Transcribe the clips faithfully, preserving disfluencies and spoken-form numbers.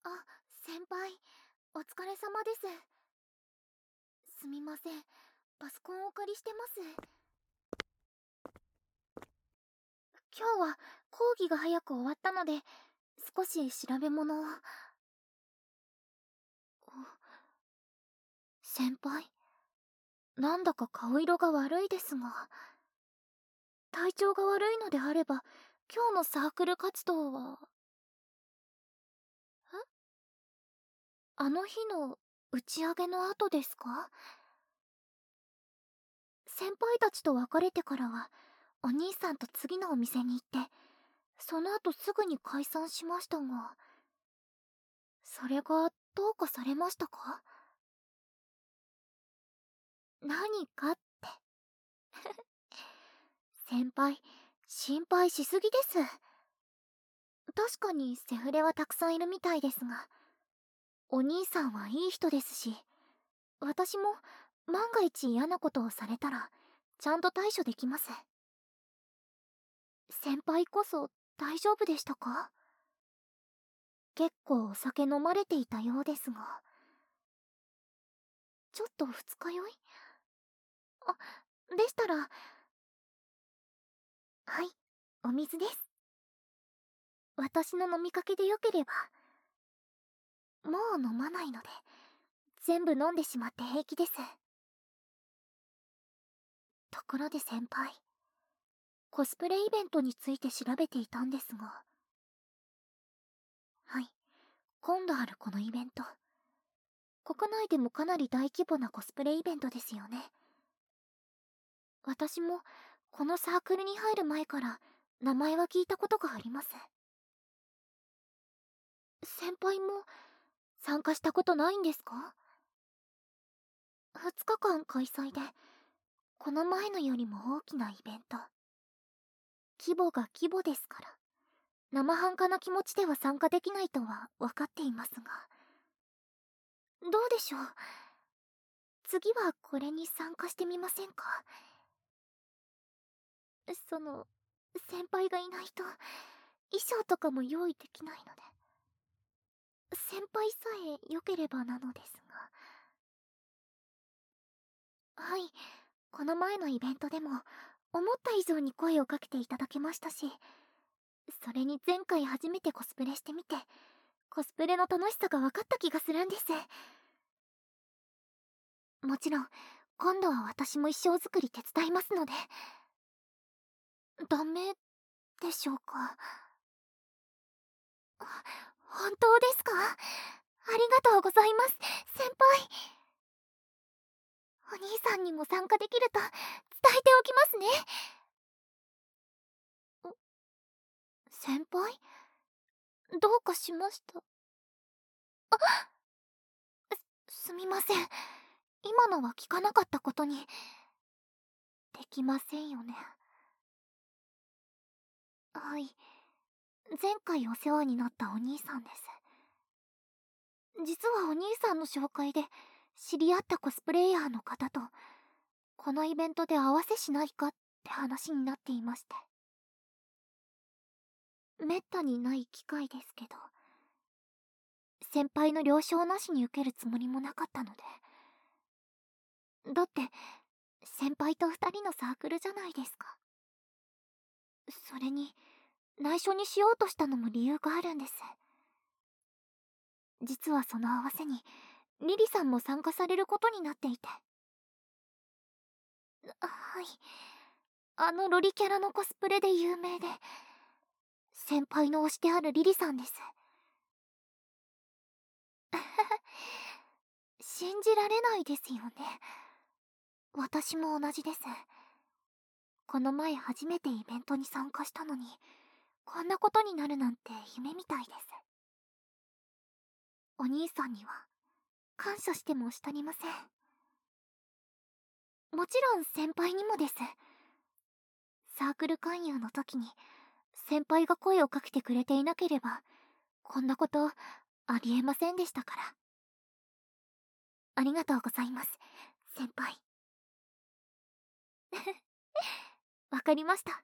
あ、先輩、お疲れ様です。すみません、パソコンをお借りしてます。今日は講義が早く終わったので、少し調べ物を。先輩、なんだか顔色が悪いですが、体調が悪いのであれば、今日のサークル活動は。え、あの日の打ち上げの後ですか？先輩たちと別れてからは、お兄さんと次のお店に行って、その後すぐに解散しましたが、それがどうかされましたか？何かって。先輩、心配しすぎです。確かにセフレはたくさんいるみたいですが、お兄さんはいい人ですし、私も万が一嫌なことをされたらちゃんと対処できます。先輩こそ大丈夫でしたか？結構お酒飲まれていたようですが。ちょっと二日酔い？あ、でしたら。はい、お水です。私の飲みかけでよければ。もう飲まないので、全部飲んでしまって平気です。ところで先輩、コスプレイベントについて調べていたんですが。はい、今度あるこのイベント、国内でもかなり大規模なコスプレイベントですよね。私もこのサークルに入る前から名前は聞いたことがあります。先輩も参加したことないんですか？ふつかかん開催で、この前のよりも大きなイベント。規模が規模ですから、生半可な気持ちでは参加できないとは分かっていますが。どうでしょう、次はこれに参加してみませんか？その、先輩がいないと衣装とかも用意できないので、先輩さえ良ければなのですが。はい、この前のイベントでも思った以上に声をかけていただけましたし、それに前回初めてコスプレしてみて、コスプレの楽しさが分かった気がするんです。もちろん今度は私も衣装作り手伝いますので。ダメでしょうか？本当ですか？ありがとうございます、先輩。お兄さんにも参加できると伝えておきますね。先輩、どうかしました？あ、す、すみません。今のは聞かなかったことに。できませんよね。はい、前回お世話になったお兄さんです。実はお兄さんの紹介で知り合ったコスプレイヤーの方と、このイベントで合わせしないかって話になっていまして。めったにない機会ですけど、先輩の了承なしに受けるつもりもなかったので。だって先輩と二人のサークルじゃないですか。それに内緒にしようとしたのも理由があるんです。実はその合わせにリリさんも参加されることになっていて。はい、あのロリキャラのコスプレで有名で、先輩の推しであるリリさんです。信じられないですよね。私も同じです。この前初めてイベントに参加したのに、こんなことになるなんて夢みたいです。お兄さんには感謝してもしたりません。もちろん先輩にもです。サークル勧誘の時に先輩が声をかけてくれていなければ、こんなことありえませんでしたから。ありがとうございます、先輩。わかりました。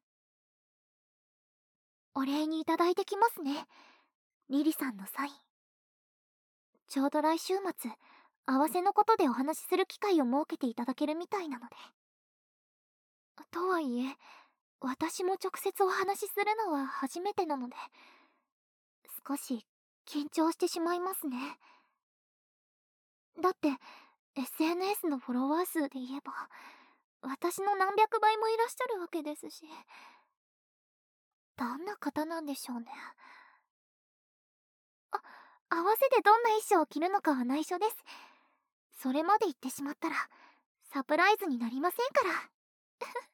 お礼にいただいてきますね、リリさんのサイン。 ちょうど来週末、合わせのことでお話しする機会を設けていただけるみたいなので。とはいえ、私も直接お話しするのは初めてなので、少し緊張してしまいますね。だって、エスエヌエス のフォロワー数で言えば、私の何百倍もいらっしゃるわけですし、どんな方なんでしょうね。あ、合わせでどんな衣装を着るのかは内緒です。それまで言ってしまったら、サプライズになりませんから。